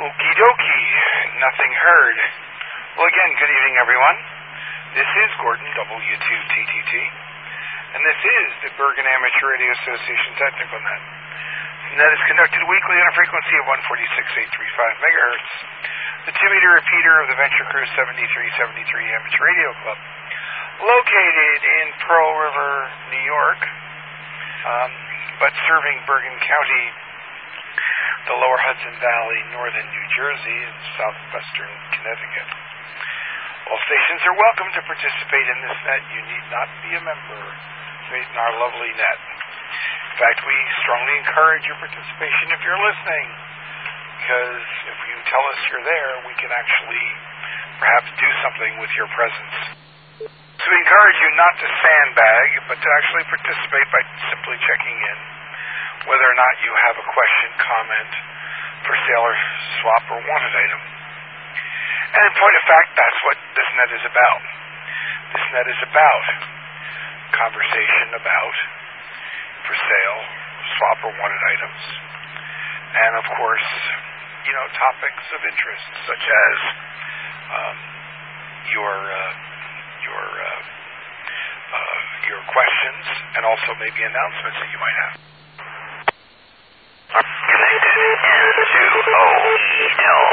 Okie dokie, nothing heard. Well, again, good evening, everyone. This is Gordon, W2TTT, and this is the Bergen Amateur Radio Association Technical Net. The net is conducted weekly on a frequency of 146.835 megahertz, the 2-meter repeater of the Venture Crew 7373 Amateur Radio Club, located in Pearl River, New York, but serving Bergen County, the lower Hudson Valley, northern New Jersey, and southwestern Connecticut. All stations are welcome to participate in this net. You need not be a member in our lovely net. In fact, we strongly encourage your participation if you're listening, because if you tell us you're there, we can actually perhaps do something with your presence. So we encourage you not to sandbag, but to actually participate by simply checking in, whether or not you have a question, comment, for sale or swap or wanted item. And in point of fact, that's what this net is about. This net is about conversation about for sale, swap or wanted items. And of course, topics of interest such as your questions and also maybe announcements that you might have. Connected N2OEL.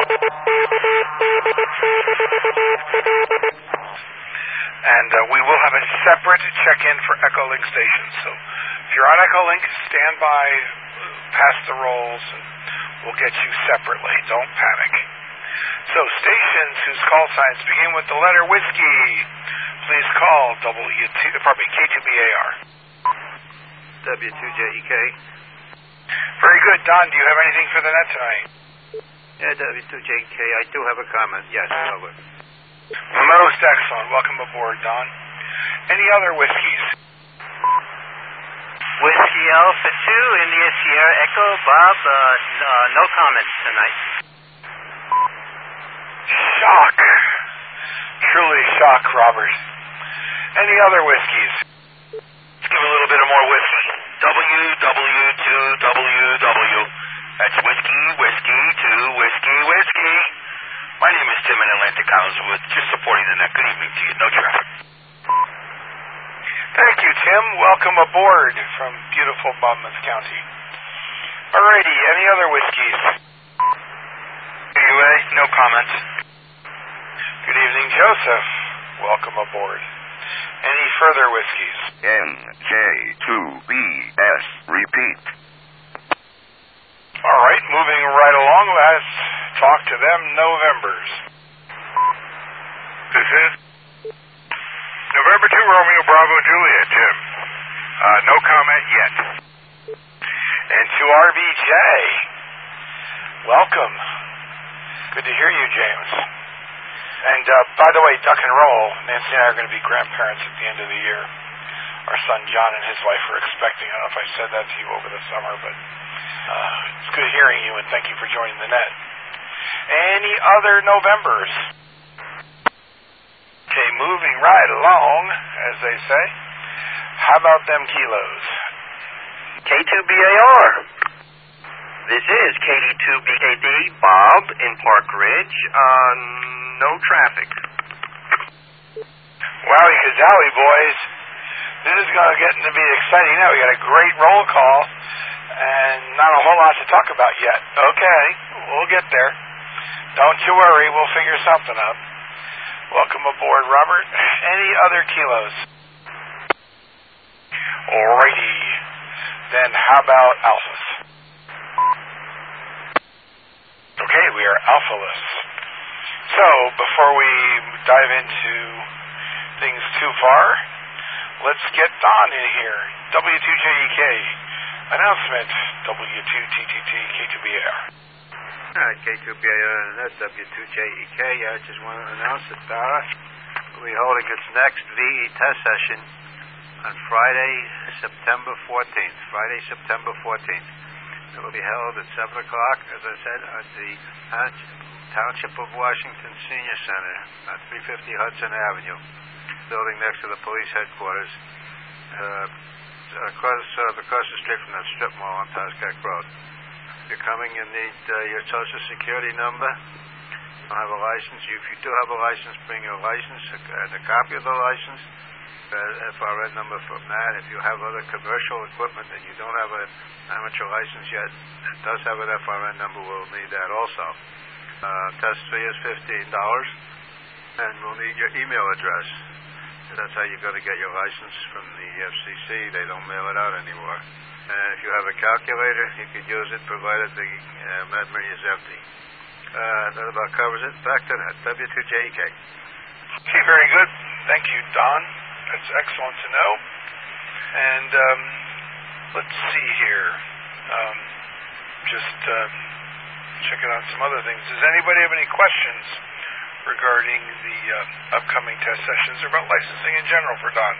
And we will have a separate check-in for Echolink stations. So if you're on Echolink, stand by, pass the rolls, and we'll get you separately. Don't panic. So stations whose call signs begin with the letter whiskey, please call K2BAR. W2JEK. Very good. Don, do you have anything for the net tonight? Yeah, W2JK. I do have a comment. Yes, over. Most excellent. Welcome aboard, Don. Any other whiskeys? Whiskey Alpha 2, India Sierra Echo, Bob, no comments tonight. Shock. Truly shock, Robert. Any other whiskeys? Let's give a little bit of more whiskey. WW2WW. That's whiskey, whiskey, 2, whiskey, whiskey. My name is Tim in Atlantic Hollywood, just supporting the net. Good evening to you. No traffic. Thank you, Tim. Welcome aboard from beautiful Monmouth County. Alrighty, any other whiskeys? Anyway, no comments. Good evening, Joseph. Welcome aboard. Any further whiskeys? NJ2BS. Repeat. All right, moving right along, let's talk to them Novembers. This is November 2, Romeo Bravo Juliet, Tim. No comment yet. And to RBJ, welcome. Good to hear you, James. And by the way, Duck and Roll, Nancy and I are going to be grandparents at the end of the year. Our son John and his wife are expecting. I don't know if I said that to you over the summer, but it's good hearing you, and thank you for joining the net. Any other Novembers? Okay, moving right along, as they say. How about them kilos? K2BAR. This is KD2BKD, Bob in Park Ridge. No traffic. Wowie kazowie, boys. This is going to get to be exciting now. We got a great roll call and not a whole lot to talk about yet. Okay, we'll get there. Don't you worry, we'll figure something out. Welcome aboard, Robert. Any other kilos? Alrighty. Then how about alphas? Okay, we are alphaless. So, before we dive into things too far, let's get Don in here. W2JEK. Announcement. W2TTT K2BAR. Alright, K2BAR, that's W2JEK. I just want to announce that DARA will be holding its next VE test session on Friday, September 14th. Friday, September 14th. It will be held at 7 o'clock, as I said, at the Township of Washington Senior Center at 350 Hudson Avenue, building next to the police headquarters, across the street from the strip mall on Tazkek Road. If you're coming, you need your Social Security number. You don't have a license. If you do have a license, bring your license and a copy of the license, FRN number from that. If you have other commercial equipment and you don't have an amateur license yet, it does have an FRN number. We'll need that also. Test fee is $15, and we'll need your email address. That's how you're going to get your license from the FCC. They don't mail it out anymore. And if you have a calculator, you can use it, provided the memory is empty. That about covers it. Back to that. W2JEK. Okay, very good. Thank you, Don. That's excellent to know. And let's see here. Just checking on some other things. Does anybody have any questions regarding the upcoming test sessions or about licensing in general for Don?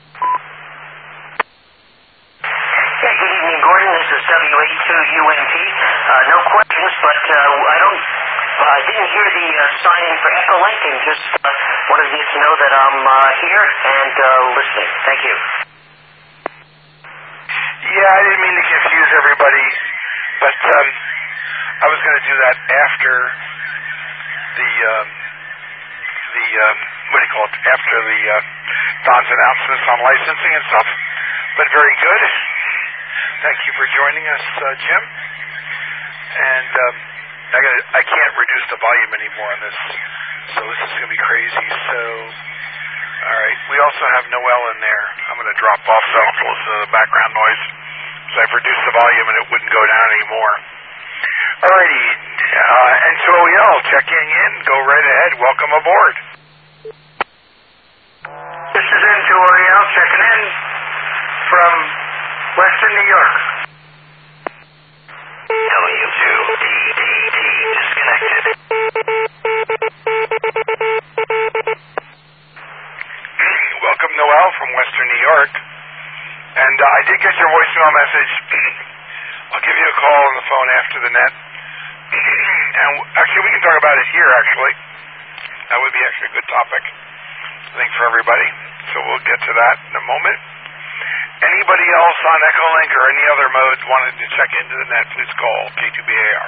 Yeah, good evening, Gordon. This is W82UNT. No questions, but I didn't hear the sign-in for Echolink, and just wanted to get to know that I'm here and listening. Thank you. Yeah, I didn't mean to confuse everybody, but I was going to do that after the what do you call it? After the Don's announcements on licensing and stuff. But very good. Thank you for joining us, Jim. And I can't reduce the volume anymore on this, so this is going to be crazy. So, all right. We also have Noel in there. I'm going to drop off so I don't listen to the background noise. So I've reduced the volume and it wouldn't go down anymore. All righty. N2OEL, checking in. Go right ahead. Welcome aboard. This is N2OEL checking in from Western New York. W2DDD disconnected. Welcome, Noel, from Western New York. And I did get your voicemail message. I'll give you a call on the phone after the net. And actually, we can talk about it here, actually. That would be actually a good topic, I think, for everybody. So we'll get to that in a moment. Anybody else on Echolink or any other mode wanted to check into the net, please call K2BAR.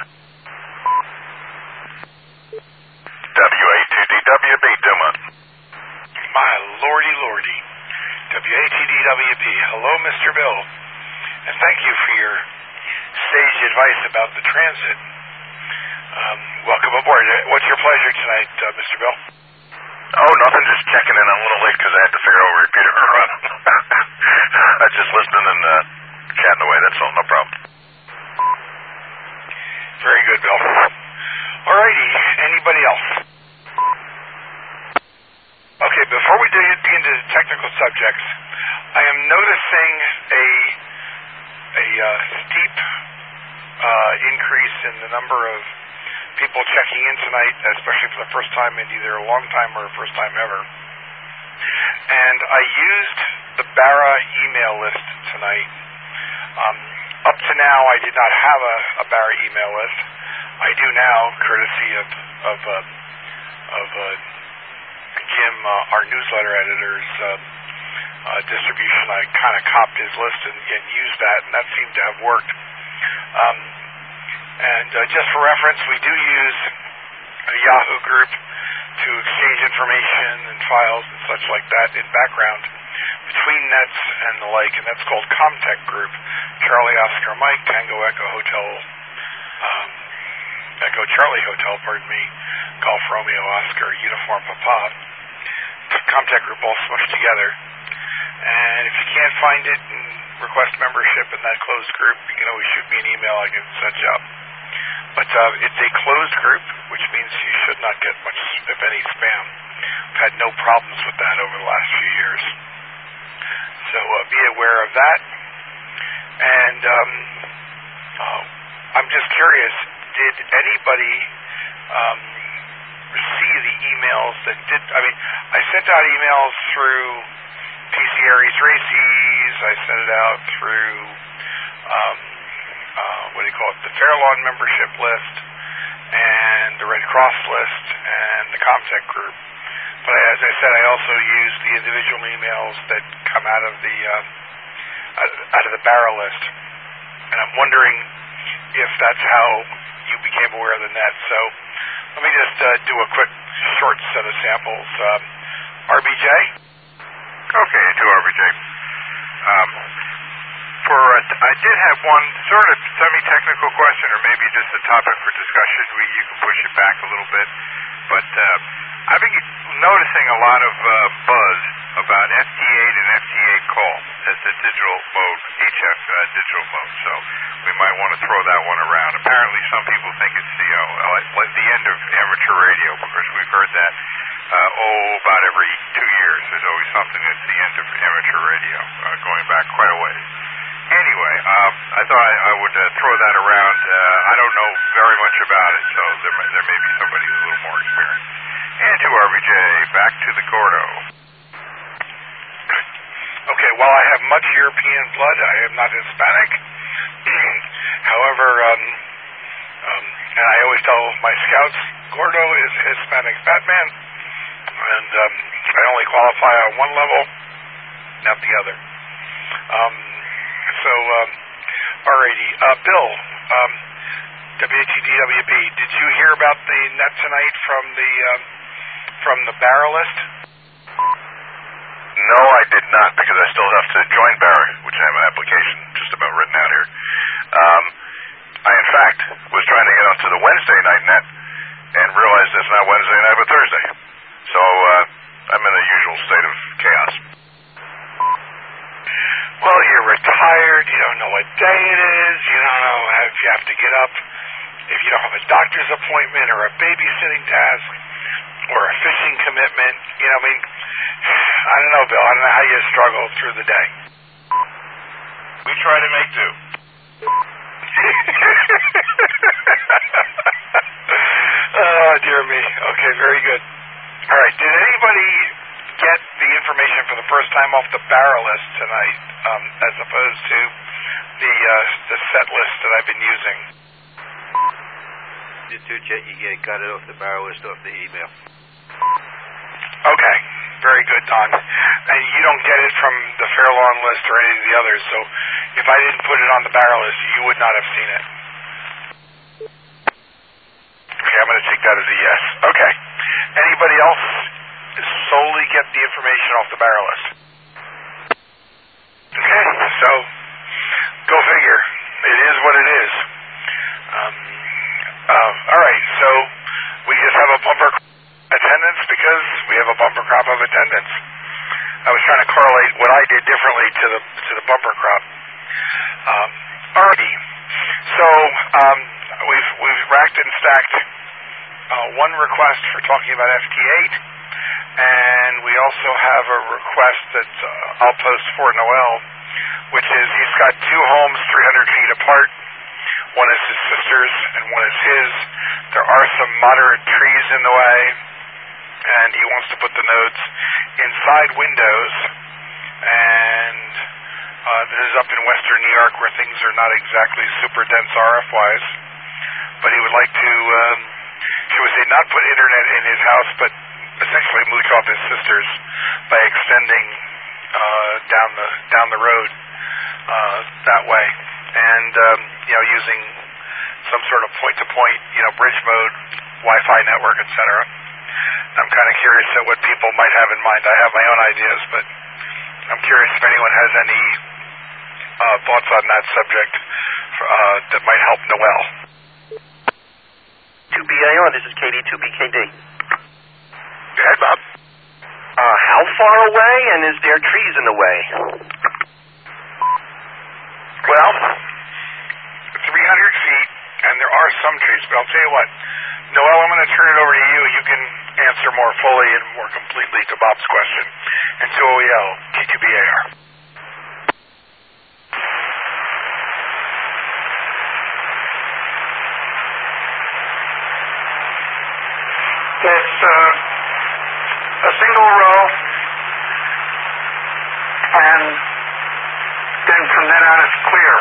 W8TDWB, Duma. My lordy. WATDWP. Hello, Mr. Bill. And thank you for your sage advice about the transit. Welcome aboard. What's your pleasure tonight, Mr. Bill? Oh, nothing. Just checking in. I'm a little late because I had to figure out where repeater or run. I was just listening and chatting away. That's all. No problem. Very good, Bill. All righty. Anybody else? Okay, before we dig into the technical subjects, I am noticing a steep increase in the number of people checking in tonight, especially for the first time in either a long time or a first time ever. And I used the Barra email list tonight. Up to now, I did not have a Barra email list. I do now, courtesy of Jim, our newsletter editor's distribution. I kind of copied his list and used that, and that seemed to have worked. And just for reference, we do use a Yahoo group to exchange information and files and such like that in background between nets and the like, and that's called Comtech Group. Charlie Oscar Mike, Tango Echo Hotel, Echo Charlie Hotel, Golf Romeo Oscar, Uniform Papa. Comtech Group all smushed together. And if you can't find it and request membership in that closed group, you can always shoot me an email. I can set you up. But it's a closed group, which means you should not get much, if any, spam. I've had no problems with that over the last few years. So be aware of that. And I'm just curious, did anybody receive the emails that did? I mean, I sent out emails through PC Aries Races. I sent it out through the Fairlawn membership list and the Red Cross list and the Comtech group. But as I said, I also use the individual emails that come out of the Barra list. And I'm wondering if that's how you became aware of the net. So let me just do a quick short set of samples. RBJ? Okay, to RBJ. I did have one sort of semi-technical question, or maybe just a topic for discussion. You can push it back a little bit. But I've been noticing a lot of buzz about FT8 and FT8 call as the digital mode, HF digital mode. So we might want to throw that one around. Apparently some people think it's the end of amateur radio, because we've heard that about every 2 years. There's always something that's the end of amateur radio, going back quite a ways. Anyway, I thought I would throw that around. I don't know very much about it, so there may be somebody who's a little more experienced. And to RBJ, back to the Gordo. Okay, while I have much European blood, I am not Hispanic. However, and I always tell my scouts, Gordo is a Hispanic Batman, and I only qualify on one level, not the other. Alrighty, Bill, WTDWB, did you hear about the net tonight from the Barrelist? No, I did not, because I still have to join Barra, which I have an application just about written out here. I, in fact, was trying to get onto the Wednesday night net and realized it's not Wednesday night but Thursday. So I'm in a usual state of chaos. Well, you're retired, you don't know what day it is, you don't know if you have to get up, if you don't have a doctor's appointment or a babysitting task or a fishing commitment. I don't know, Bill, I don't know how you struggle through the day. We try to make do. Oh, dear me. Okay, very good. All right, did anybody get the information for the first time off the Barrelist tonight, as opposed to the set list that I've been using? You got it off the Barrelist, off the email. Okay, very good, Don. And you don't get it from the Fairlawn list or any of the others, so if I didn't put it on the Barrelist, you would not have seen it. Okay, I'm going to take that as a yes. Okay. Anybody else solely get the information off the Barrelist? Okay, so go figure. It is what it is. All right, so we just have a bumper attendance because we have a bumper crop of attendance. I was trying to correlate what I did differently to the bumper crop. Alrighty, so we've racked and stacked one request for talking about FT8, and we also have a request that I'll post for Noel, which is he's got two homes 300 feet apart. One is his sister's and one is his. There are some moderate trees in the way, and he wants to put the nodes inside windows. And this is up in western New York, where things are not exactly super dense RF-wise. But he would like to, should we say, not put internet in his house, but essentially mooch off his sister's by extending down the road that way, and using some sort of point-to-point, bridge mode, Wi-Fi network, etc. I'm kind of curious at what people might have in mind. I have my own ideas, but I'm curious if anyone has any thoughts on that subject that might help Noel. 2BAR, this is KD2BKD. Go ahead, Bob. How far away, and is there trees in the way? Well, 300 feet, and there are some trees, but I'll tell you what, Noel, I'm going to turn it over to you. You can answer more fully and more completely to Bob's question. And to OEL, K2BAR. It's a single row, and then from then on it's clear.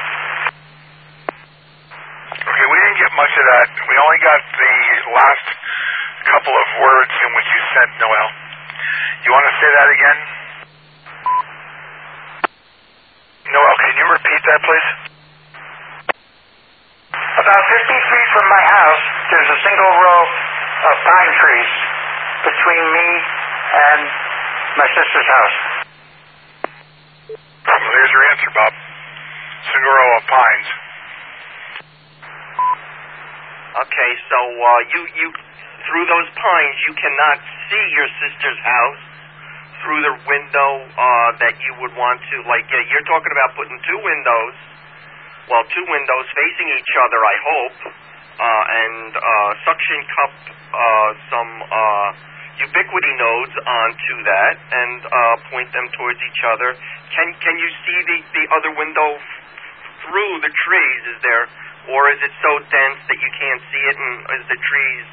Okay, we didn't get much of that. We only got the last couple of words in which you said, Noel. You want to say that again? Noel, can you repeat that, please? About 50 feet from my house, there's a single row of pine trees between me and my sister's house. Well, there's your answer, Bob. Single row of pines. Okay, so you through those pines, you cannot see your sister's house through the window that you would want to. Like you're talking about putting two windows facing each other, I hope, and suction cup some ubiquity nodes onto that and point them towards each other. Can you see the other window through the trees? Is there, or is it so dense that you can't see it? And is the trees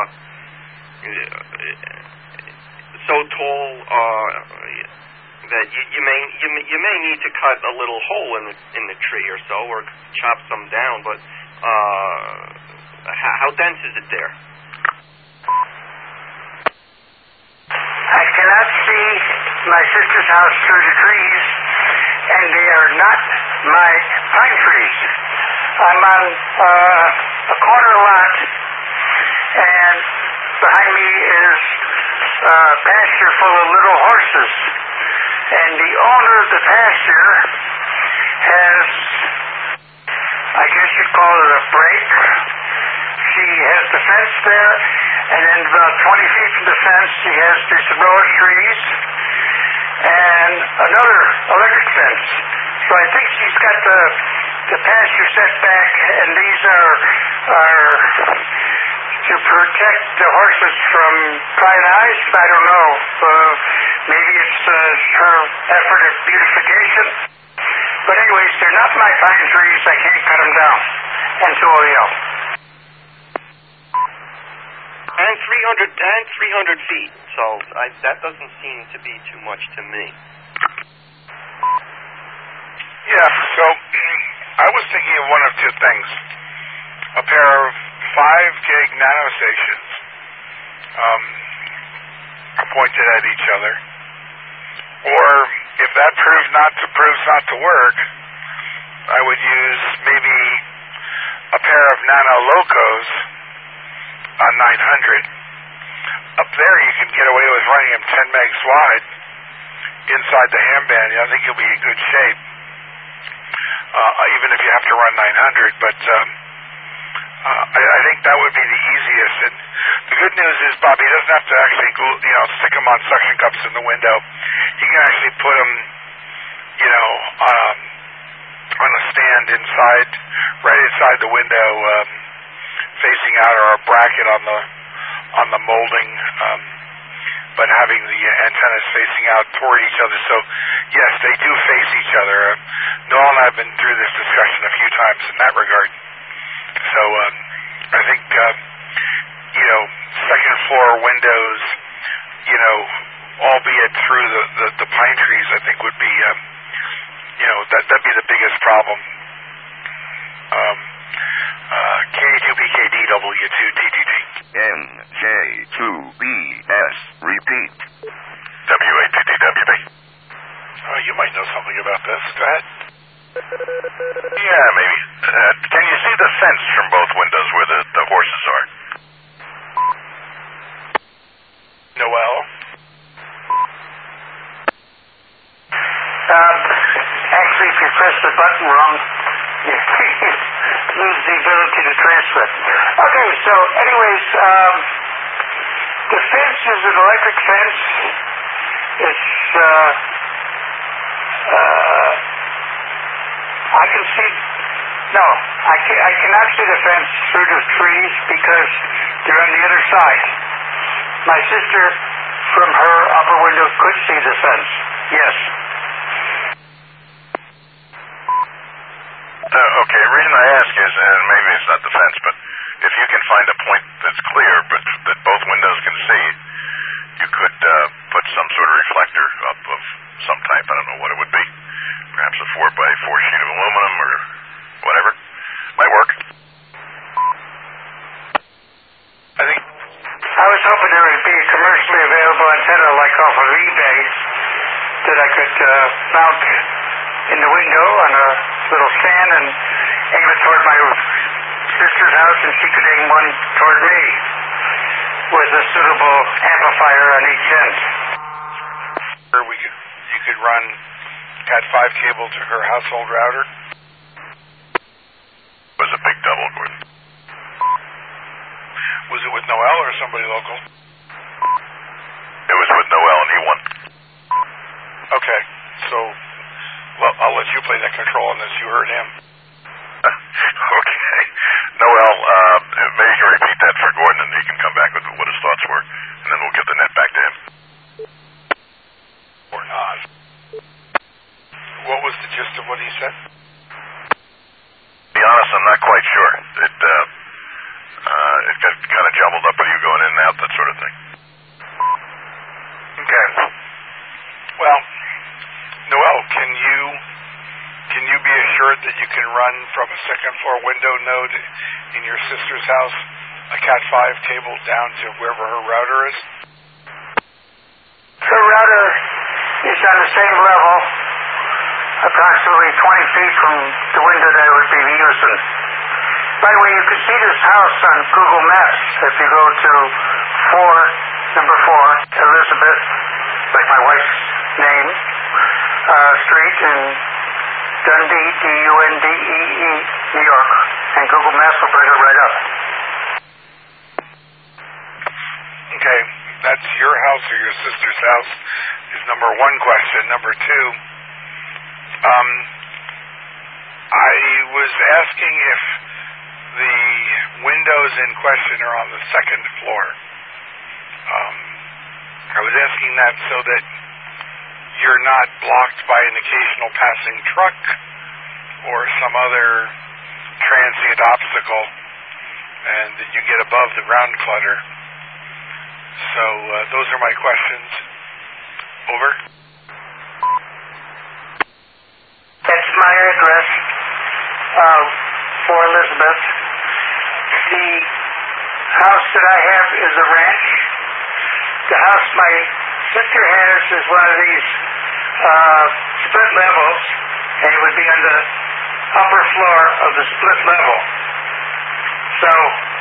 so tall that you may need to cut a little hole in the tree or so, or chop some down? But how dense is it there? I cannot see my sister's house through the trees, and they are not my pine trees. I'm on a corner lot, and behind me is a pasture full of little horses. And the owner of the pasture has, I guess you'd call it a break. She has the fence there, and then about 20 feet from the fence, she has this row of trees and another electric fence. So I think she's got the pasture set back, and these are to protect the horses from prying eyes. I don't know. Maybe it's her effort at beautification. But anyways, they're not my pine trees. I can't cut them down. And so will you. And 300 feet. So that doesn't seem to be too much to me. Yeah, so I was thinking of one of two things. A pair of 5 gig nanostations pointed at each other. Or if that proves not to work, I would use maybe a pair of nano locos on 900. Up there you can get away with running them 10 megs wide inside the ham band. I think you'll be in good shape, even if you have to run 900. But I think that would be the easiest. And the good news is, Bobby doesn't have to actually stick them on suction cups in the window. You can actually put them, on a stand right inside the window, facing out, or a bracket on the molding, but having the antennas facing out toward each other. So yes, they do face each other. Noel and I have been through this discussion a few times in that regard. So I think second floor windows, albeit through the pine trees, I think would be that'd be the biggest problem. K2BKDW2TTT. NJ2BS. Repeat. W8TTWB. You might know something about this. Go ahead. Yeah, maybe. Can you see the fence from both windows where the horses are? Noel? Actually, if you press the button wrong, you lose the ability to transmit. Okay, so anyways, the fence is an electric fence. It's, I can see, no, I cannot see the fence through the trees because they're on the other side. My sister, from her upper window, could see the fence. Yes. Okay, the reason I ask is, and maybe it's not the fence, but if you can find a point that's clear, but that both windows can see, you could put some sort of reflector up of some type. I don't know what it would be. Perhaps a 4x4 sheet of aluminum or whatever. Might work. I think I was hoping there would be a commercially available antenna like off of eBay that I could mount in the window on a little stand and aim it toward my sister's house, and she could aim one toward me with a suitable amplifier on each end. Or you could run Cat5 cable to her household router. It was a big double, Gordon. Was it with Noel or somebody local? It was with Noel, and he won. Okay, so I'll let you play that control on this. You heard him. Okay. Noel, maybe you can repeat that for Gordon, and he can come back with what his thoughts were, and then we'll get the net back to him. Or not. What was the gist of what he said? To be honest, I'm not quite sure. It got kind of jumbled up with you going in and out, that sort of thing. Okay. Well, Noel, can you be assured that you can run from a second floor window node in your sister's house a Cat5 cable down to wherever her router is? Her router is on the same level, approximately 20 feet from the window that I would be using. By the way, you can see this house on Google Maps if you go to number 4, Elizabeth, like my wife's name, Street in Dundee, D-U-N-D-E-E, New York, and Google Maps will bring it right up. Okay, that's your house or your sister's house is number one question. Number two, I was asking if the windows in question are on the second floor. I was asking that so that you're not blocked by an occasional passing truck or some other transient obstacle, and that you get above the ground clutter. So those are my questions. Over. That's my address for Elizabeth. The house that I have is a ranch. The house my sister has is one of these split levels, and it would be on the upper floor of the split level. So,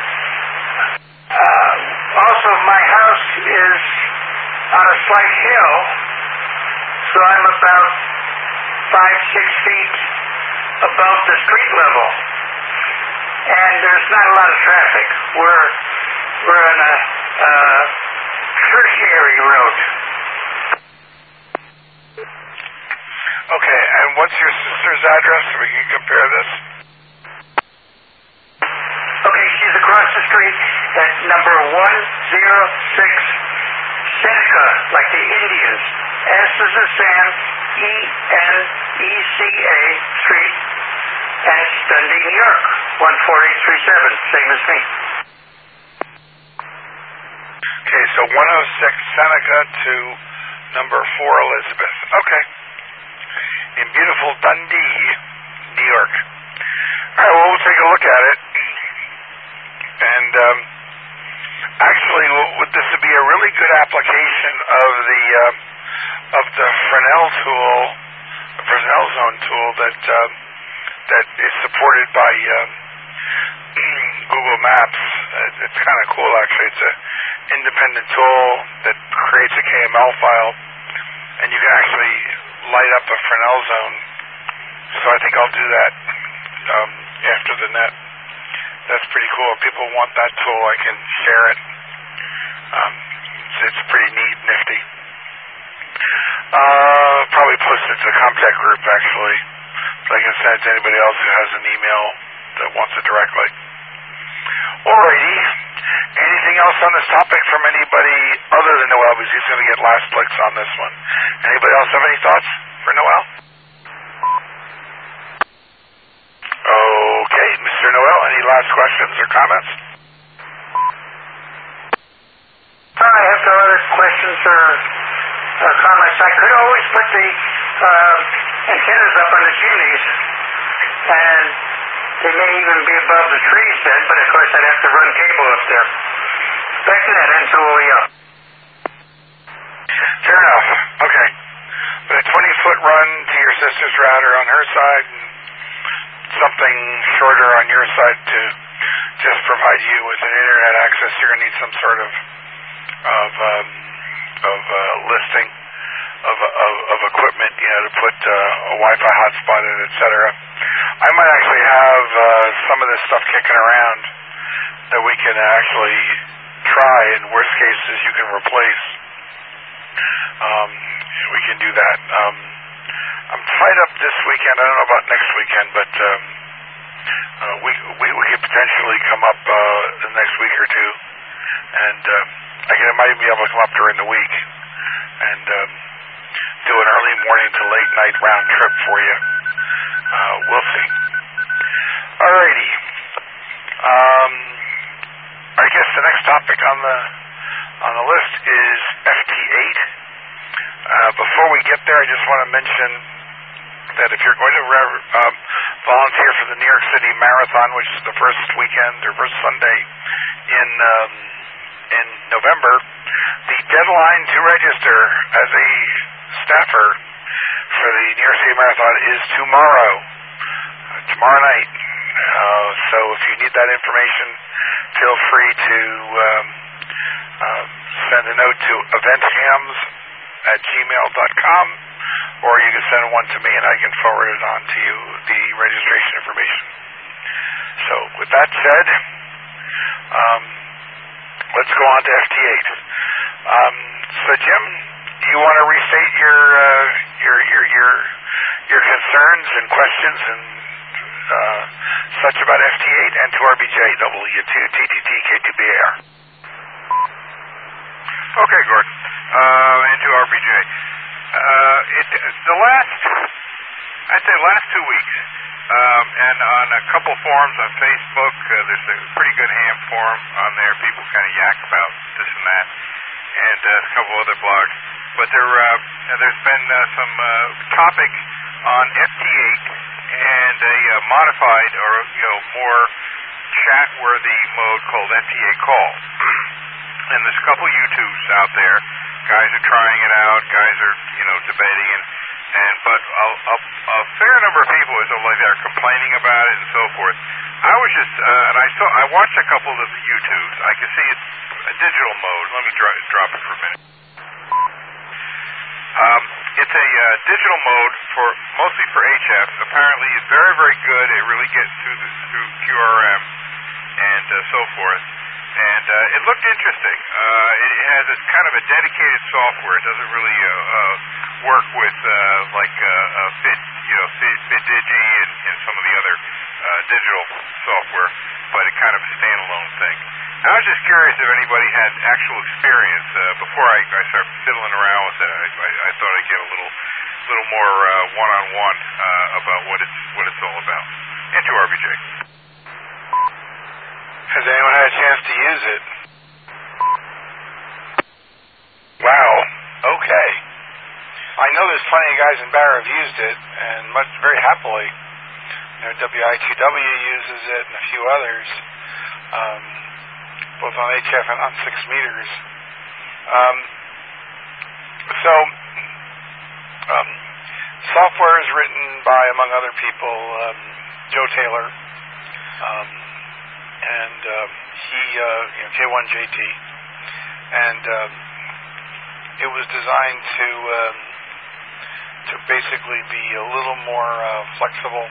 also my house is on a slight hill, so I'm about 5-6 feet above the street level, and there's not a lot of traffic. We're on a tertiary road. Okay, and what's your sister's address so we can compare this? Okay, she's across the street at number 106 Seneca, like the Indians. S is in Sam, E-N-E-C-A Street, and it's Dundee, New York, 14837, same as me. Okay, so 106 Seneca to number 4 Elizabeth. Okay. In beautiful Dundee, New York. All right, well, we'll take a look at it. And actually, this would be a really good application of the Fresnel tool, the Fresnel zone tool that is supported by Google Maps. It's kind of cool, actually. It's an independent tool that creates a KML file, and you can actually light up a Fresnel zone. So I think I'll do that after the net. That's pretty cool. If people want that tool, I can share it. It's pretty neat, nifty. Probably post it to the Comtech group, actually. So I can send it to anybody else who has an email that wants it directly. Alrighty. Anything else on this topic from anybody other than Noel? Because he's going to get last licks on this one. Anybody else have any thoughts for Noel? Okay, Mr. Noel, any last questions or comments? I have no other questions or comments. I could always put the antennas up on the chimneys, and they may even be above the trees then, but of course I'd have to run cable up there. Back to that N2OE up. Fair enough. Okay. But a 20-foot run to your sister's router on her side, and something shorter on your side to just provide you with an internet access. You're going to need some sort of listing of equipment, to put a Wi-Fi hotspot in, etc. I might actually have some of this stuff kicking around that we can actually try. In worst cases, you can replace. We can do that. I'm tied up this weekend. I don't know about next weekend, but we could potentially come up the next week or two, and I might even be able to come up during the week and do an early morning to late night round trip for you. We'll see. Alrighty. I guess the next topic on the list is FT8. Before we get there, I just want to mention that if you're going to volunteer for the New York City Marathon, which is the first weekend or first Sunday in November, the deadline to register as a staffer for the New York City Marathon is tomorrow night. So if you need that information, feel free to send a note to eventhams@gmail.com, or you can send one to me and I can forward it on to you, the registration information. So with that said, let's go on to FT8. So Jim, you want to restate your concerns and questions and such about FT8 and to RBJ, W2TTT K2BAR. Okay, Gordon. And to RBJ. I'd say last 2 weeks, and on a couple forums on Facebook, there's a pretty good ham forum on there. People kind of yak about this and that, and a couple other blogs. But there's been some topic on FT8 and a modified or more chat-worthy mode called FT8 Call. And there's a couple YouTubes out there. Guys are trying it out. Guys are debating it. But a fair number of people they're complaining about it and so forth. I was just and I watched a couple of the YouTubes. I could see it's a digital mode. Let me drop it for a minute. It's a digital mode mostly for HF. Apparently, it's very, very good. It really gets through QRM and so forth. And it looked interesting. It has a kind of a dedicated software. It doesn't really work with FitDigi and some of the other digital software, but it's kind of a standalone thing. I was just curious if anybody had actual experience. Before I start fiddling around with it, I thought I'd get a little more one-on-one about what it's all about. And to RBJ. Has anyone had a chance to use it? Wow. Okay. I know there's plenty of guys in Barra have used it, and very happily. WITW uses it, and a few others, both on HF and on 6 meters. Software is written by, among other people, Joe Taylor, and he, K1JT, and it was designed to basically be a little more flexible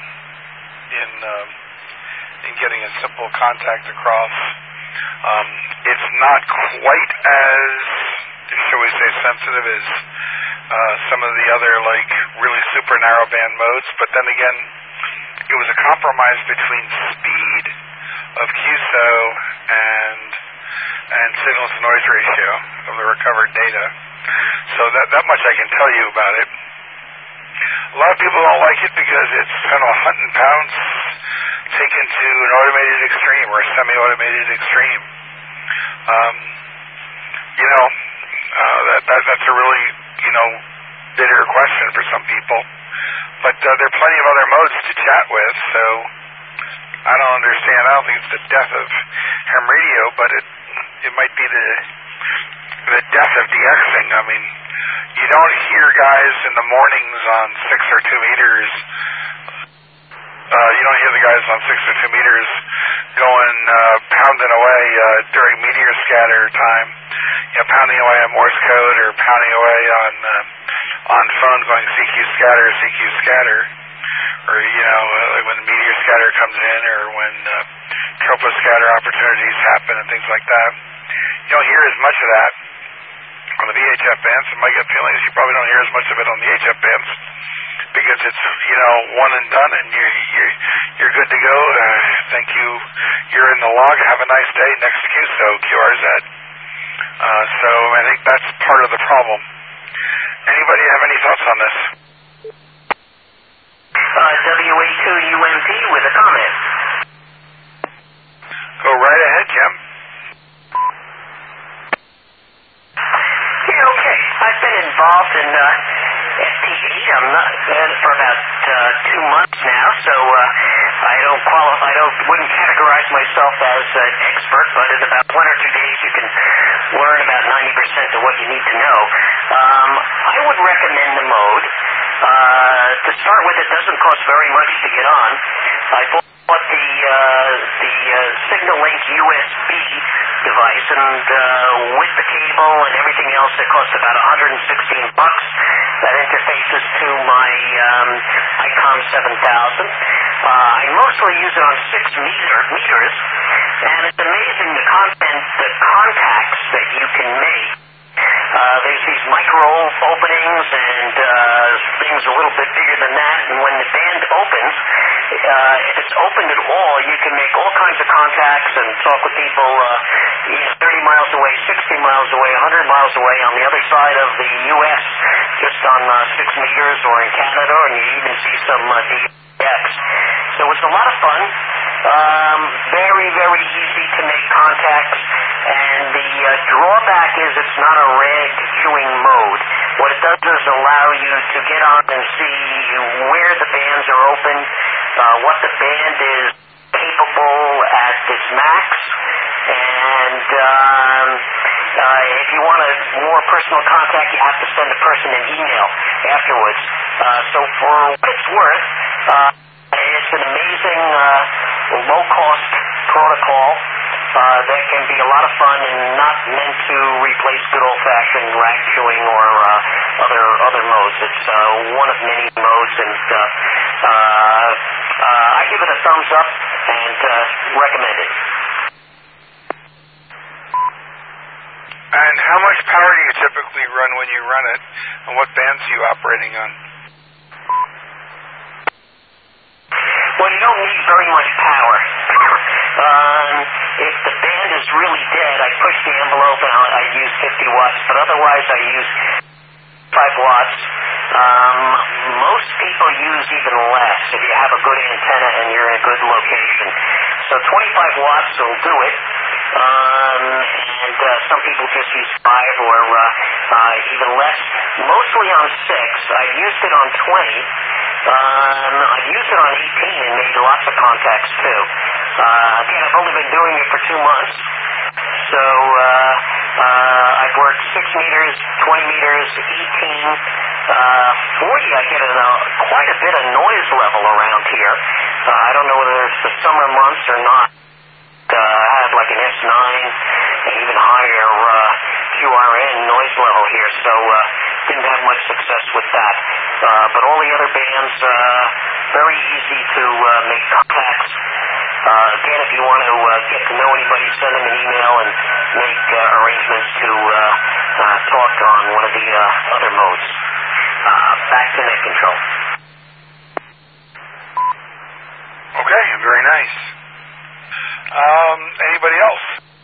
in getting a simple contact across. It's not quite as, shall we say, sensitive as some of the other really super narrowband modes, but then again, it was a compromise between speed of QSO and signal to noise ratio of the recovered data. So that much I can tell you about it. A lot of people don't like it because it's kind of a hunt and pounce taken to an automated extreme or a semi-automated extreme. That's a really bitter question for some people. But there are plenty of other modes to chat with, so I don't understand. I don't think it's the death of ham radio, but it might be the death of DXing. I mean, you don't hear guys in the mornings on 6 or 2 meters. You don't hear the guys on 6 or 2 meters going pounding away during meteor scatter time, pounding away on Morse code or pounding away on phone going CQ scatter, or like when the meteor scatter comes in, or when troposcatter opportunities happen and things like that. You don't hear as much of that on the VHF bands, and my gut feeling is you probably don't hear as much of it on the HF bands because it's one and done, and you're good to go. Thank you. You're in the log. Have a nice day. Next QSO, QRZ. So I think that's part of the problem. Anybody have any thoughts on this? WA2UMP with a comment. Go right ahead, Jim. Yeah, okay. I've been involved in FT8. I'm not for about 2 months now, so I don't qualify. Wouldn't categorize myself as an expert, but in about 1 or 2 days, you can learn about 90% of what you need to know. I would recommend the mode. To start with, it doesn't cost very much to get on. I bought the SignalLink USB device, and with the cable and everything else, it costs about $116. That interfaces to my ICOM 7000. I mostly use it on 6 meters, and it's amazing the contacts that you can make. There's these micro openings and things a little bit bigger than that, and when the band opens, if it's opened at all, you can make all kinds of contacts and talk with people 30 miles away, 60 miles away, 100 miles away on the other side of the U.S., just on 6 meters, or in Canada, and you even see some DX. So it's a lot of fun. Very, very easy to make contacts, and the drawback is it's not a rag chewing mode. What it does is allow you to get on and see where the bands are open, what the band is capable at its max, and if you want a more personal contact, you have to send a person an email afterwards. So for what it's worth, it's an amazing low-cost protocol that can be a lot of fun and not meant to replace good old-fashioned rag chewing or other modes. It's one of many modes, and I give it a thumbs up and recommend it. And how much power do you typically run when you run it, and what bands are you operating on? Well, you don't need very much power. If the band is really dead, I push the envelope and I use 50 watts, but otherwise I use 5 watts. Most people use even less if you have a good antenna and you're in a good location. So 25 watts will do it. And some people just use 5 or even less. Mostly on 6. I've used it on 20. I've used it on 18 and made lots of contacts too. Again, I've only been doing it for 2 months. So I've worked 6 meters, 20 meters, 18, 40. I get quite a bit of noise level around here. I don't know whether it's the summer months or not. I have like an S9 and even higher QRN noise level here, so didn't have much success with that. But all the other bands, very easy to make contacts. Again, if you want to get to know anybody, send them an email and make arrangements to talk on one of the other modes. Back to net control. Okay, very nice. Anybody else?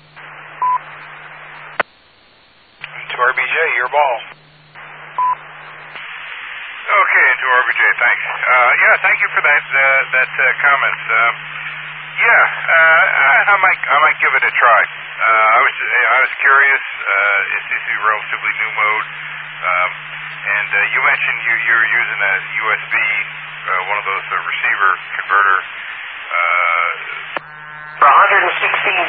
To RBJ, your ball. Okay, and to RBJ, thanks. Thank you for that comment. I might give it a try. I was curious. It's a relatively new mode, and you mentioned you're using a USB, one of those receiver converter. For $116,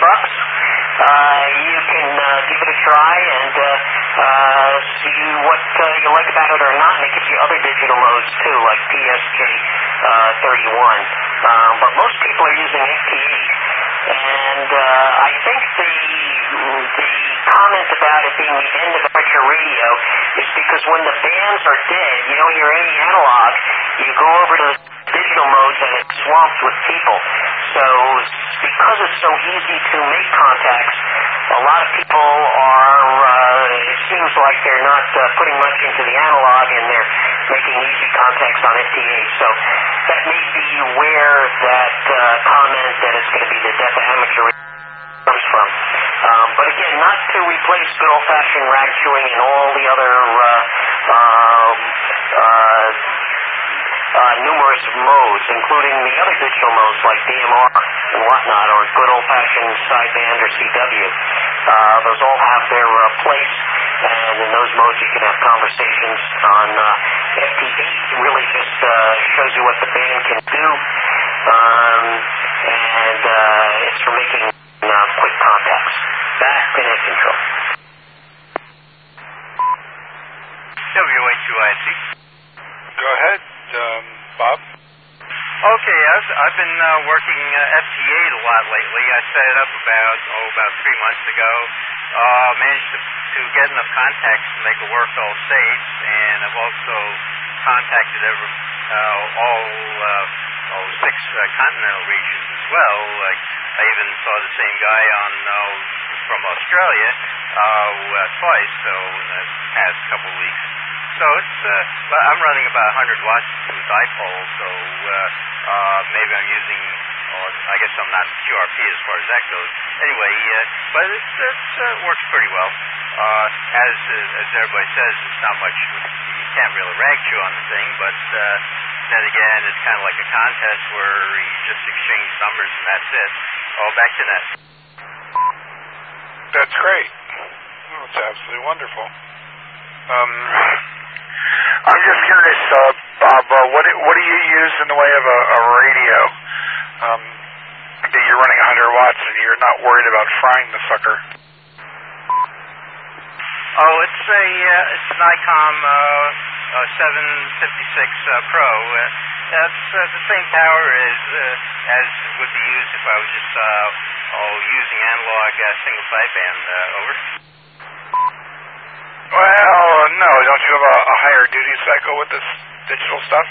you can give it a try and see what you like about it or not, and it gives you other digital modes too, like PSK 31. But most people are using FT8. And I think the comment about it being the end of amateur radio is because when the bands are dead, you don't hear any analog, you go over to the digital modes and it's swamped with people. So because it's so easy to make contacts, a lot of people are, it seems like they're not putting much into the analog and they're making easy contacts on FTA. So that may be where that comment that it's going to be the death of amateur radio comes from. But again, not to replace good old-fashioned rag chewing and all the other numerous modes, including the other digital modes like DMR and whatnot, or good old-fashioned sideband or CW. Those all have their place, and in those modes you can have conversations on FT8. Really just shows you what the band can do, and it's for making quick contacts. Back to net control. WH2IC. Go ahead, Bob. Okay, I've been working FT8 a lot lately. I set it up about 3 months ago. Managed to get enough contacts to make it work all states, and I've also contacted all 6 continental regions as well. I even saw the same guy from Australia twice, so in the past couple of weeks. So it's I'm running about 100 watts to a dipole, so maybe I'm using, I guess I'm not QRP as far as that goes. Anyway, but it works pretty well. As everybody says, it's not much. You can't really rag chew on the thing, but then again, it's kind of like a contest where you just exchange numbers and that's it. All back to net. That's great. Oh, it's absolutely wonderful. I'm just curious, Bob, what do you use in the way of a radio that you're running 100 watts and you're not worried about frying the sucker? Oh, it's an ICOM 756 Pro. That's the same power as would be used if I was just using analog single sideband. Over. Well, no. Don't you have a higher duty cycle with this digital stuff?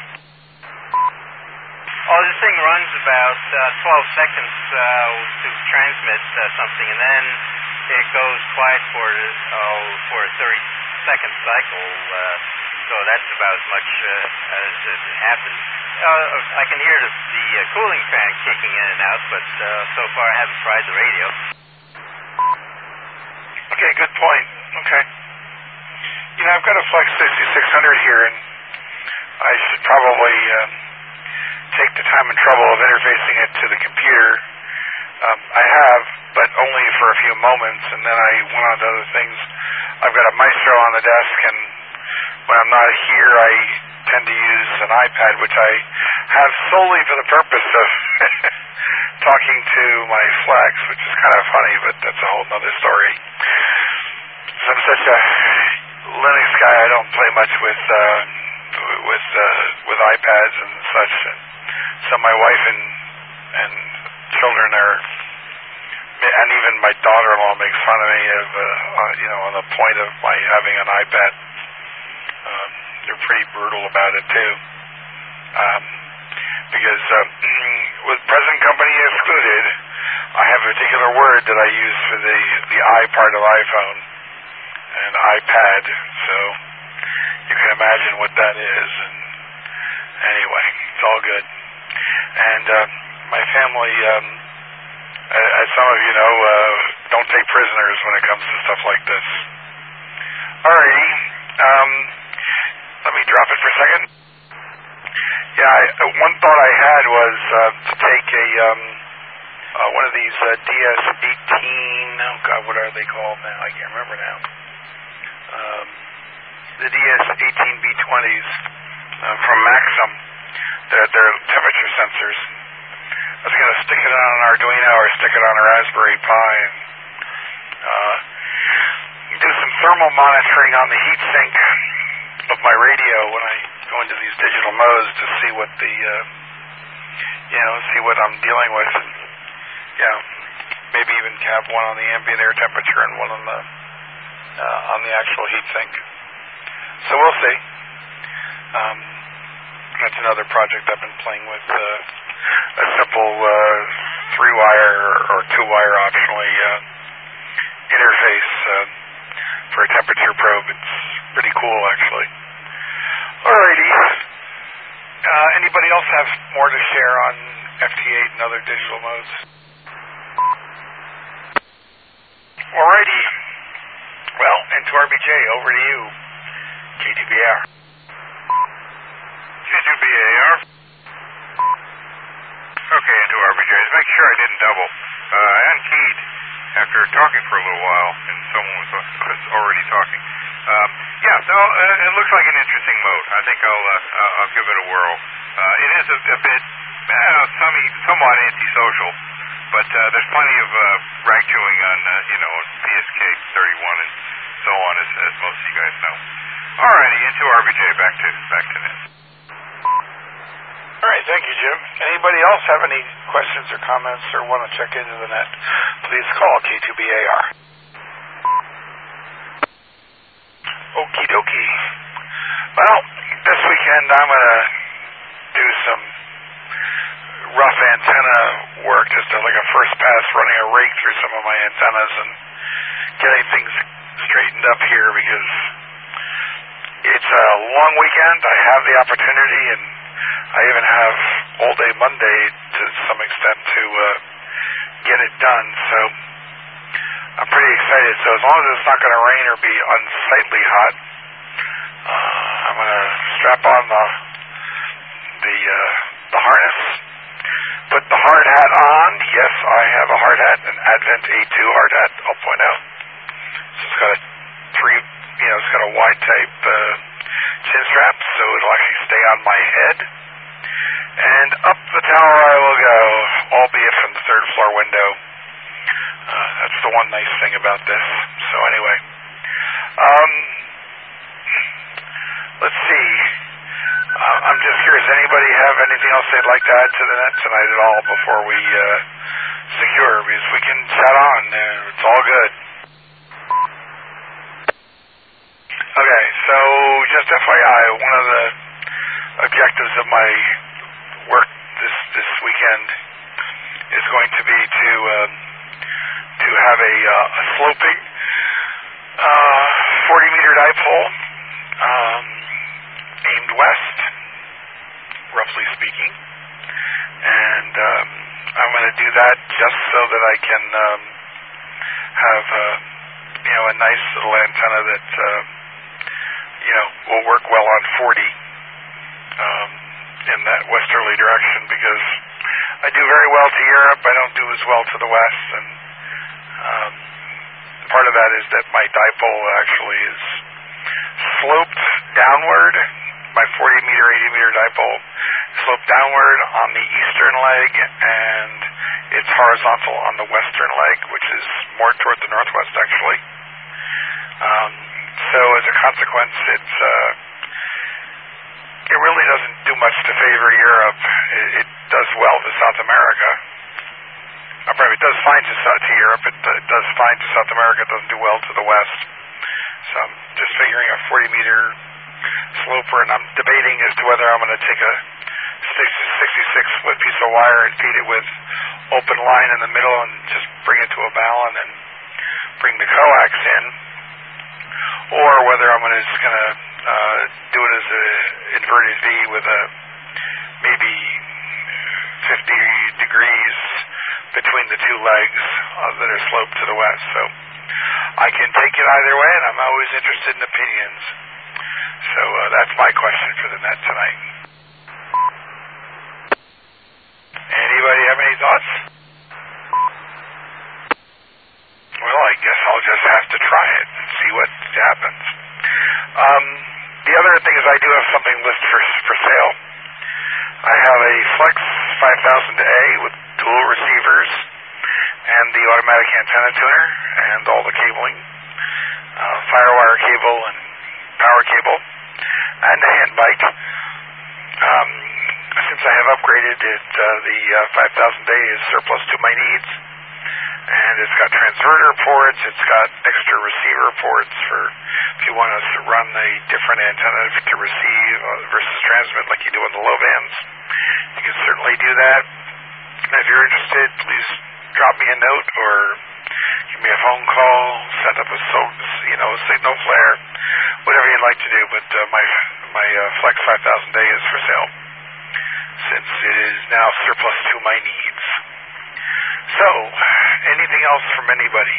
Oh, this thing runs about 12 seconds to transmit something, and then it goes quiet for a 30-second cycle. So that's about as much as it happens. I can hear the cooling fan kicking in and out, but so far I haven't tried the radio. Okay, good point. Okay. You know, I've got a Flex 6600 here, and I should probably take the time and trouble of interfacing it to the computer. I have, but only for a few moments, and then I went on to other things. I've got a Maestro on the desk, and when I'm not here, I tend to use an iPad, which I have solely for the purpose of talking to my Flex, which is kind of funny, but that's a whole other story. I'm such a Linux guy, I don't play much with iPads and such. So my wife and children are, and even my daughter-in-law makes fun of me of, on the point of my having an iPad. They're pretty brutal about it too, because with present company excluded, I have a particular word that I use for the I part of iPhone and iPad, so you can imagine what that is. And anyway, it's all good. And my family, as some of you know, don't take prisoners when it comes to stuff like this. Alrighty, let me drop it for a second. Yeah, one thought I had was to take one of these DS-18, oh God, what are they called now? I can't remember now. The DS-18B20s from Maxim. They're temperature sensors. I was going to stick it on an Arduino or stick it on a Raspberry Pi and do some thermal monitoring on the heatsink of my radio when I go into these digital modes to see what the, see what I'm dealing with. And, maybe even have one on the ambient air temperature and one on the actual heat sink. So we'll see. That's another project I've been playing with. A simple 3-wire or 2-wire optionally interface for a temperature probe. It's pretty cool, actually. Alrighty. Anybody else have more to share on FT8 and other digital modes? Alrighty. Well, into RBJ, over to you, K2BAR. K2BAR. Okay, into RBJ. Just make sure I didn't double. I unkeyed after talking for a little while, and someone was already talking. It looks like an interesting mode. I think I'll give it a whirl. It is a bit somewhat antisocial, but there's plenty of rag chewing on PSK 31 and so on, as most of you guys know. Alrighty, into RBJ. Back to Ned. All right, thank you, Jim. Anybody else have any questions or comments or want to check into the net? Please call K2BAR. Okie dokie. Well, this weekend I'm going to do some rough antenna work, just like a first pass, running a rake through some of my antennas and getting things straightened up here, because it's a long weekend. I have the opportunity, and I even have all day Monday to some extent to get it done. So I'm pretty excited. So as long as it's not going to rain or be unsightly hot, I'm going to strap on the harness, put the hard hat on. Yes, I have a hard hat, an Advent A2 hard hat, I'll point out. So it's got it's got a wide type chin strap, so it'll actually stay on my head. And up the tower I will go, albeit from the third floor window. That's the one nice thing about this. So anyway, let's see. I'm just curious, anybody have anything else they'd like to add to the net tonight at all before we secure? Because we can chat on, it's all good. Okay, so just FYI, one of the objectives of my work this weekend is going to be to have a sloping 40-meter dipole aimed west, roughly speaking, and I'm going to do that just so that I can have a nice little antenna that will work well on 40 in that westerly direction, because I do very well to Europe. I don't do as well to the west, and part of that is that my dipole actually is sloped downward. My 40-meter, 80-meter dipole sloped downward on the eastern leg, and it's horizontal on the western leg, which is more toward the northwest, actually. So as a consequence, it really doesn't do much to favor Europe. It does well to South America. It does fine to Europe. It does fine to South America. It doesn't do well to the west. So I'm just figuring a 40-meter sloper, and I'm debating as to whether I'm going to take a 66-foot piece of wire and feed it with open line in the middle and just bring it to a bow and then bring the coax in, or whether I'm just going to do it as an inverted V with a maybe 50 degrees between the two legs that are sloped to the west. So I can take it either way, and I'm always interested in opinions. So that's my question for the net tonight. Anybody have any thoughts? Well, I guess I'll just have to try it and see what happens. The other thing is I do have something listed for sale. I have a Flex 5000A with dual receivers and the automatic antenna tuner and all the cabling, firewire cable and power cable, and a hand bike. Since I have upgraded it, the 5000A is surplus to my needs, And it's got transverter ports, it's got extra receiver ports for if you want us to run a different antenna to receive versus transmit like you do on the low bands. You can certainly do that. And if you're interested, please drop me a note or give me a phone call, set up a signal flare, whatever you'd like to do. But my Flex 5000 day is for sale, since it is now surplus to my needs. So, anything else from anybody?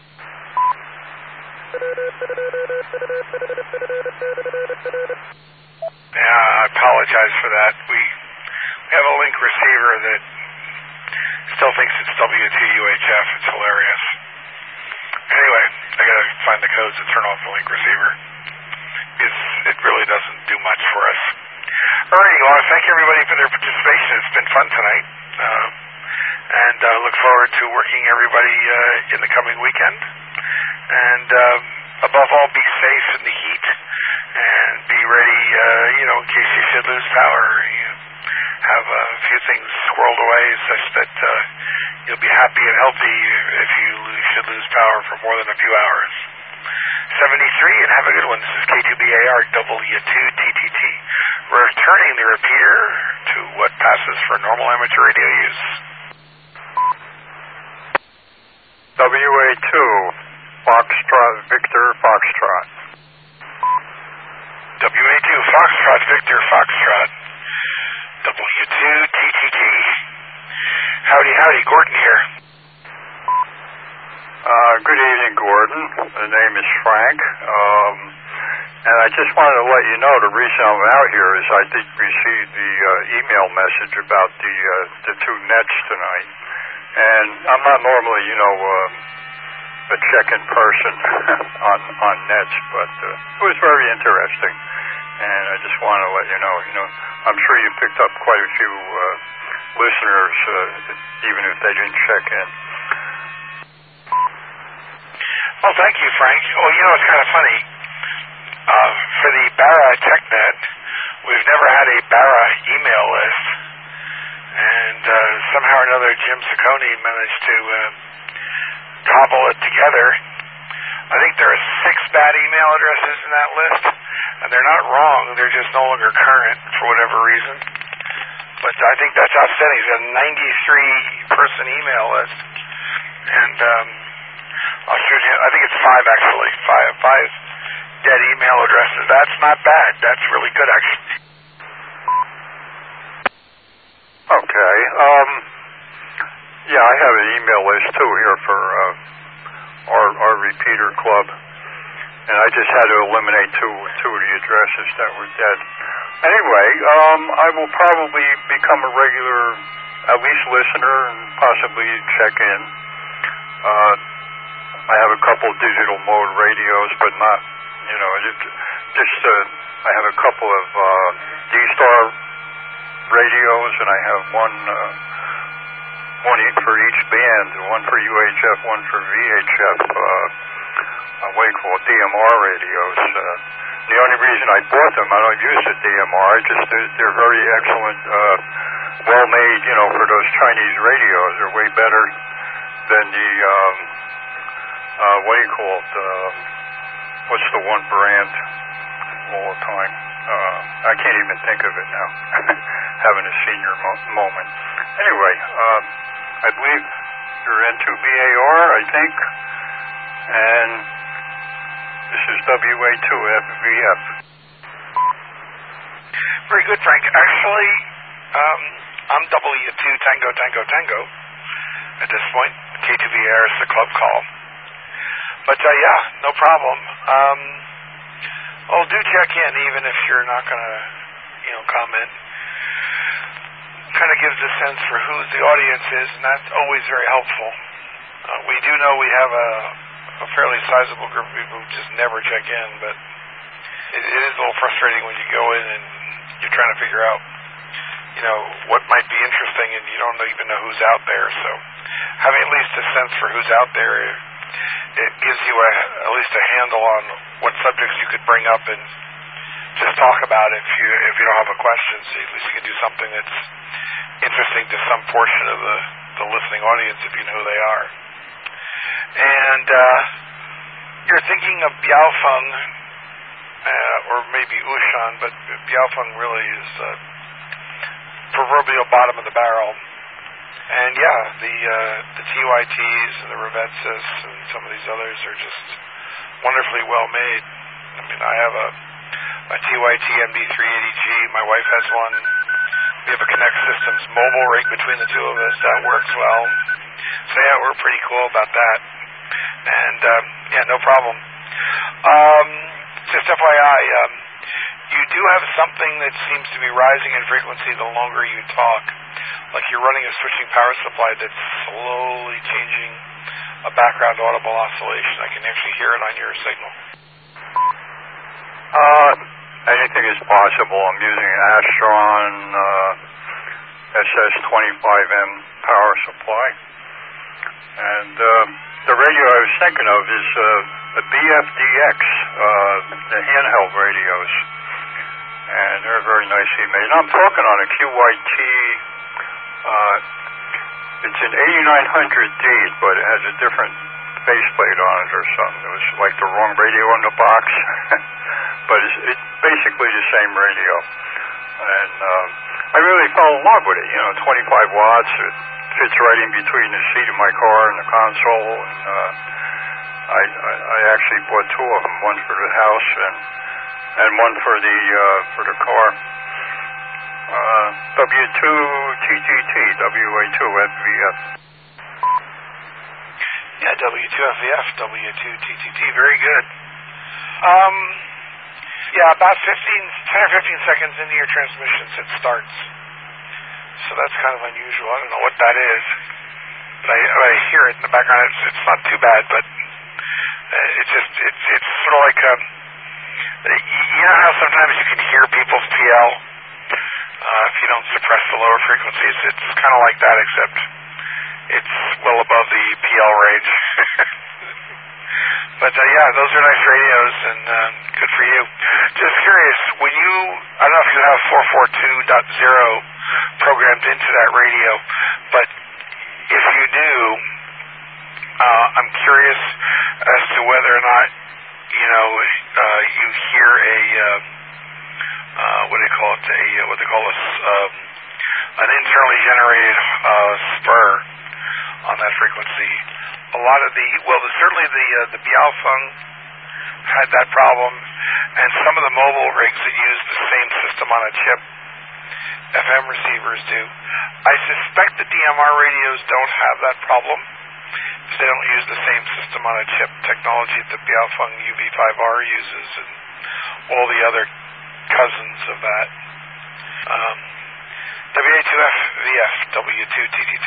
Yeah, I apologize for that. We have a link receiver that still thinks it's W2UHF. It's hilarious. Anyway, I gotta find the codes and turn off the link receiver. It really doesn't do much for us. Alrighty, I want to thank everybody for their participation. It's been fun tonight. And look forward to working everybody in the coming weekend. And above all, be safe in the heat and be ready, in case you should lose power. You have a few things squirreled away such that you'll be happy and healthy if you should lose power for more than a few hours. 73, and have a good one. This is K2BAR W2TTT. Returning the repeater to what passes for normal amateur radio use. WA2, Foxtrot, Victor, Foxtrot. WA2, Foxtrot, Victor, Foxtrot. W2TTT. Howdy, Gordon here. Good evening, Gordon. The name is Frank. And I just wanted to let you know the reason I'm out here is I did receive the email message about the two nets tonight. And I'm not normally, a check-in person on nets, but it was very interesting. And I just want to let you know, I'm sure you picked up quite a few listeners, even if they didn't check in. Well, thank you, Frank. Well, it's kind of funny. For the Barra TechNet, we've never had a Barra email list. And somehow or another, Jim Ciccone managed to cobble it together. I think there are 6 bad email addresses in that list, and they're not wrong. They're just no longer current for whatever reason. But I think that's outstanding. He's got a 93-person email list. And I'll shoot him. I think it's 5, actually. 5 dead email addresses. That's not bad. That's really good, actually. Okay. Yeah, I have an email list too here for our repeater club, and I just had to eliminate two of the addresses that were dead. Anyway, I will probably become a regular, at least listener, and possibly check in. I have a couple digital mode radios, but not, I have a couple of D-Star radios, and I have one for each band, one for UHF, one for VHF, what do you call it, DMR radios. The only reason I bought them, I don't use the DMR, they're very excellent, well-made, for those Chinese radios. They're way better than the, what do you call it, what's the one brand all the time? I can't even think of it now. Having a senior moment. Anyway, I believe you're into BAR, I think, and this is WA2FVF. Very good, Frank. Actually, I'm W2 Tango at this point. K2BR is the club call. But, yeah, no problem. Do check in, even if you're not going to, comment. Kind of gives a sense for who the audience is, and that's always very helpful. We do know we have a fairly sizable group of people who just never check in, but it is a little frustrating when you go in and you're trying to figure out, what might be interesting, and you don't even know who's out there. So having at least a sense for who's out there, it gives you at least a handle on what subjects you could bring up and just talk about it. If you don't have a question, so at least you can do something that's interesting to some portion of the listening audience if you know who they are. And you're thinking of Biaofeng, or maybe Ushan, but Biaofeng really is proverbial bottom of the barrel. And yeah, the TYTs and the Revetsis and some of these others are just wonderfully well made. I mean, I have a TYT MD380G. My wife has one. We have a Connect Systems mobile rig between the two of us. That works well. So yeah, we're pretty cool about that. And yeah, no problem. Just FYI, you do have something that seems to be rising in frequency the longer you talk. Like you're running a switching power supply that's slowly changing a background audible oscillation. I can actually hear it on your signal. Anything is possible. I'm using an Astron SS25M power supply. And the radio I was thinking of is the BFDX, the handheld radios. And they're very nicely made. And I'm talking on a QYT, it's an 8900D, but it has a different faceplate on it or something. It was like the wrong radio in the box. But it's basically the same radio. And I really fell in love with it. 25 watts. It fits right in between the seat of my car and the console. And I actually bought two of them, one for the house and one for the car. W2TTT, WA2FVF. Yeah, W2FVF, W2TTT, very good. Yeah, about 10 or 15 seconds into your transmissions, it starts. So that's kind of unusual. I don't know what that is, but I hear it in the background. It's not too bad, but it's sort of like you know how sometimes you can hear people's PL if you don't suppress the lower frequencies. It's kind of like that, except it's well above the PL range. But yeah, those are nice radios, and good for you. Just curious, when I don't know if you have 442.0 programmed into that radio, but if you do, I'm curious as to whether or not you hear an internally generated spur on that frequency. A lot of certainly the Biaofeng had that problem, and some of the mobile rigs that use the same system on a chip, FM receivers do. I suspect the DMR radios don't have that problem, because they don't use the same system on a chip technology that the Biaofeng UB5R uses, and all the other cousins of that. WA2FVF, W2TTT.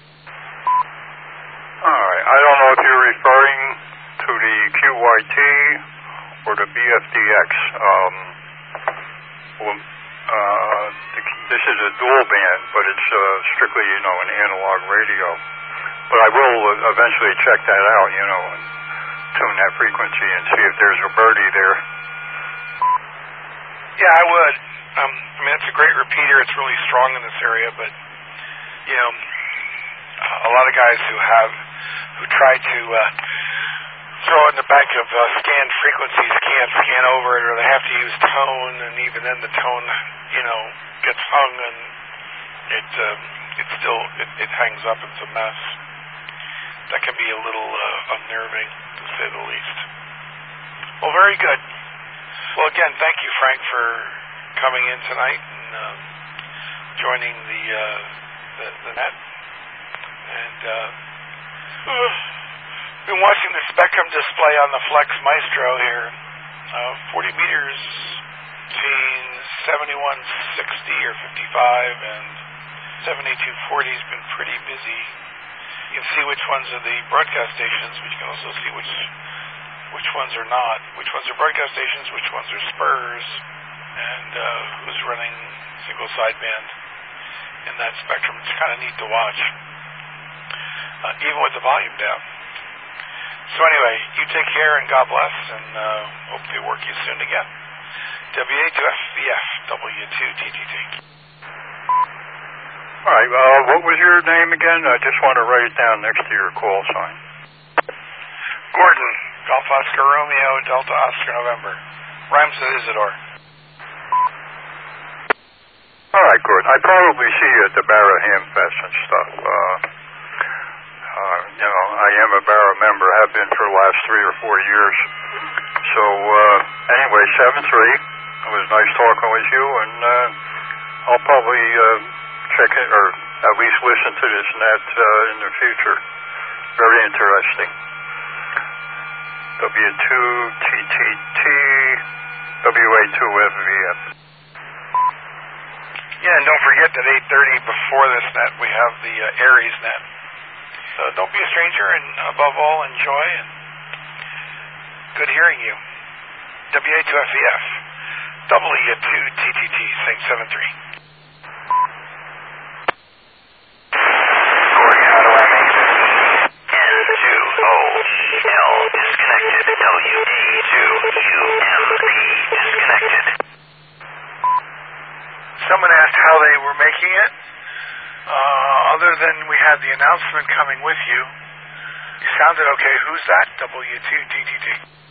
All right. I don't know if you're referring to the QYT or the BFDX. This is a dual band, but it's strictly, an analog radio. But I will eventually check that out, and tune that frequency and see if there's a birdie there. Yeah, I would. I mean, it's a great repeater. It's really strong in this area, but, a lot of guys who try to throw it in the bank of scanned frequencies can't scan over it, or they have to use tone, and even then the tone, gets hung, and it hangs up. It's a mess. That can be a little unnerving, to say the least. Well, very good. Well, again, thank you, Frank, for coming in tonight and joining the net. And been watching the spectrum display on the Flex Maestro here. 40 meters between 7160 or 55 and 7240 has been pretty busy. You can see which ones are the broadcast stations, but you can also see which ones are not. Which ones are broadcast stations, which ones are spurs, and who's running single sideband in that spectrum. It's kind of neat to watch, even with the volume down. So anyway, you take care and God bless, and hope to work you soon again. WA2FVF, W2TTT. All right, what was your name again? I just want to write it down next to your call sign. Gordon, Golf Oscar Romeo, Delta Oscar November. Rhymes with Isidore. All right, Gordon. I probably see you at the Barra Ham Fest and stuff. I am a Barra member, have been for the last 3 or 4 years. So, anyway, 7-3. It was nice talking with you, and I'll probably check it, or at least listen to this net in the future. Very interesting. W2TTT, WA2FVF. Yeah, and don't forget that 8:30 before this net, we have the Aries net. So don't be a stranger, and above all, enjoy, and good hearing you. WA2FVF, W2TTT, saying 7-3. Gordon, how do I make this? N2OEL disconnected. WA2UMP disconnected. Someone asked how they were making it. Other than we had the announcement coming with you, you sounded okay. Who's that? W2TTT.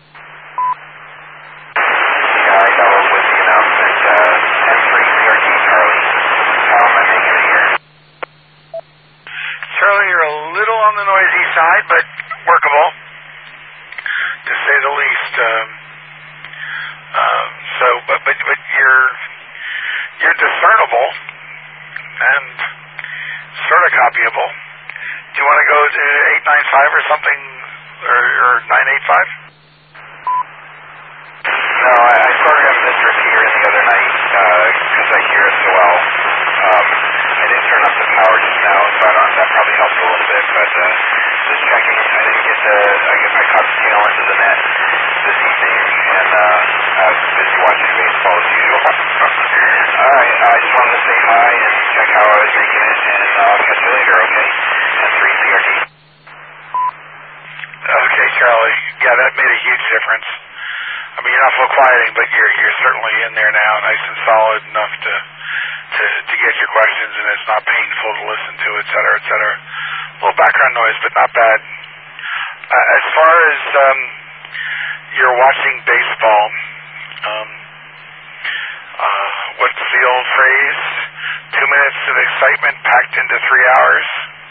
Yeah, I know with the announcement. M3CRT, Charlie. How am I making it here? Charlie, you're a little on the noisy side, but workable, to say the least. But you're discernible and sort of copyable. Do you want to go to 895 or something, or 985? No, I programmed this repeater in the other night because I hear it so well. I did turn up the power just now, so that probably helped a little bit. But just checking, I didn't get I caught the tail end of the net this evening, and I was busy watching baseball as usual. All right, I just wanted to say hi and check how I was making it, and I'll catch you later, okay? M3CRT. Okay, Charlie. Yeah, that made a huge difference. I mean, you're not full quieting, but you're certainly in there now, nice and solid enough to get your questions, and it's not painful to listen to, et cetera, et cetera. A little background noise, but not bad. As far as you're watching baseball, what's the old phrase? 2 minutes of excitement packed into 3 hours.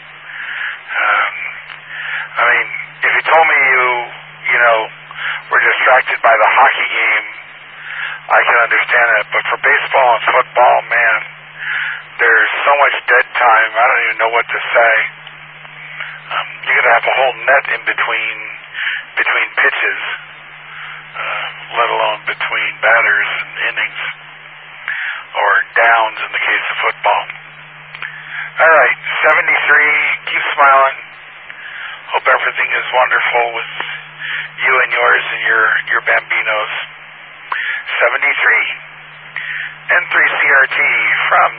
I mean, if you told me you were distracted by the hockey game, I can understand it. But for baseball and football, man, there's so much dead time. I don't even know what to say. You're going to have a whole net in between pitches, let alone between batters and innings, or downs in the case of football. All right, 73. Keep smiling. Hope everything is wonderful with you and yours and your bambinos. 73. N3CRT from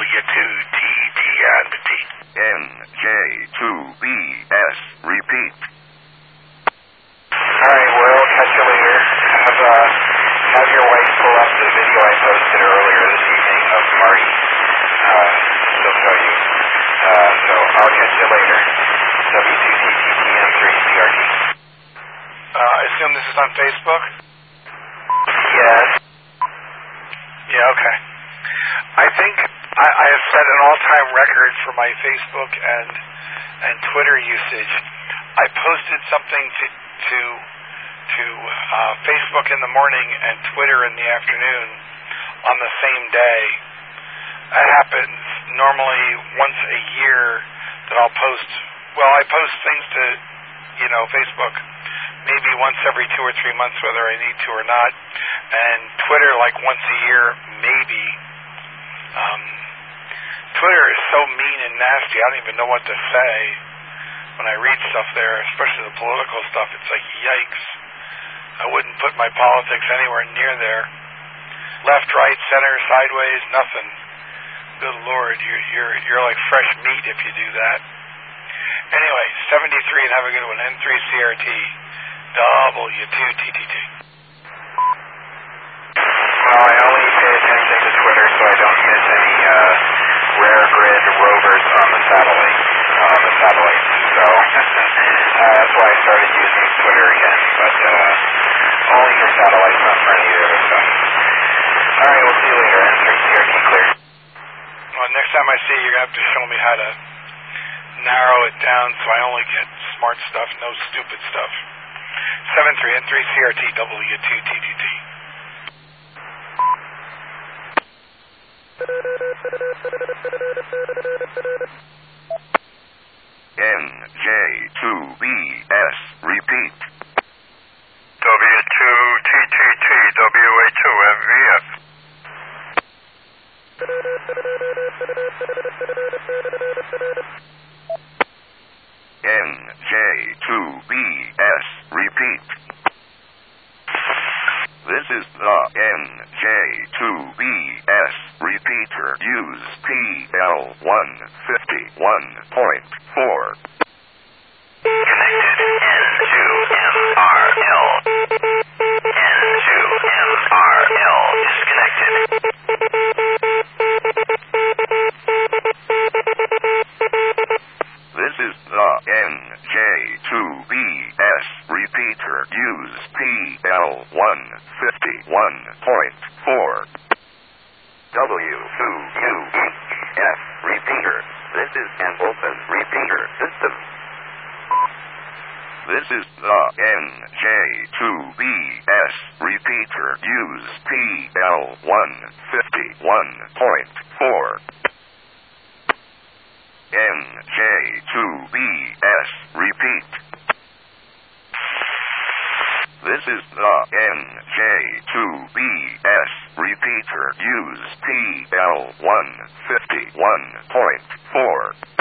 W2TTT. NJ2BS. Repeat. All right, we'll catch you later. Have your wife pull up the video I posted earlier this evening of Marty. She'll show you. So I'll catch you later. W2TTTM3CRT. I assume this is on Facebook? Yes. Yeah, okay. I think I have set an all-time record for my Facebook and Twitter usage. I posted something to Facebook in the morning and Twitter in the afternoon on the same day. That happens normally once a year that I'll post. Well, I post things to, Facebook maybe once every 2 or 3 months, whether I need to or not. And Twitter, like once a year, maybe. Twitter is so mean and nasty, I don't even know what to say when I read stuff there, especially the political stuff. It's like, yikes. I wouldn't put my politics anywhere near there. Left, right, center, sideways, nothing. Good Lord, you're like fresh meat if you do that. Anyway, 73 and have a good one. N3CRT, W2TTT. Well, I only pay attention to Twitter so I don't miss any rare grid rovers on the satellites. So that's why I started using Twitter time I see you, you're going to have to show me how to narrow it down so I only get smart stuff, no stupid stuff. 73N3CRT W2TTT. NJ2BS, repeat. W2TTT, WA2MVF. NJ2BS, repeat. This is the NJ2BS repeater. Use PL151.4. Connected N2MRL. N2MRL disconnected. This is the NJ2BS repeater. Use PL151.4. W2UEF repeater. This is an open repeater system. This is the NJ2BS repeater. Use PL151.4. NJ2BS, repeat. This is the NJ2BS repeater. Use PL151.4.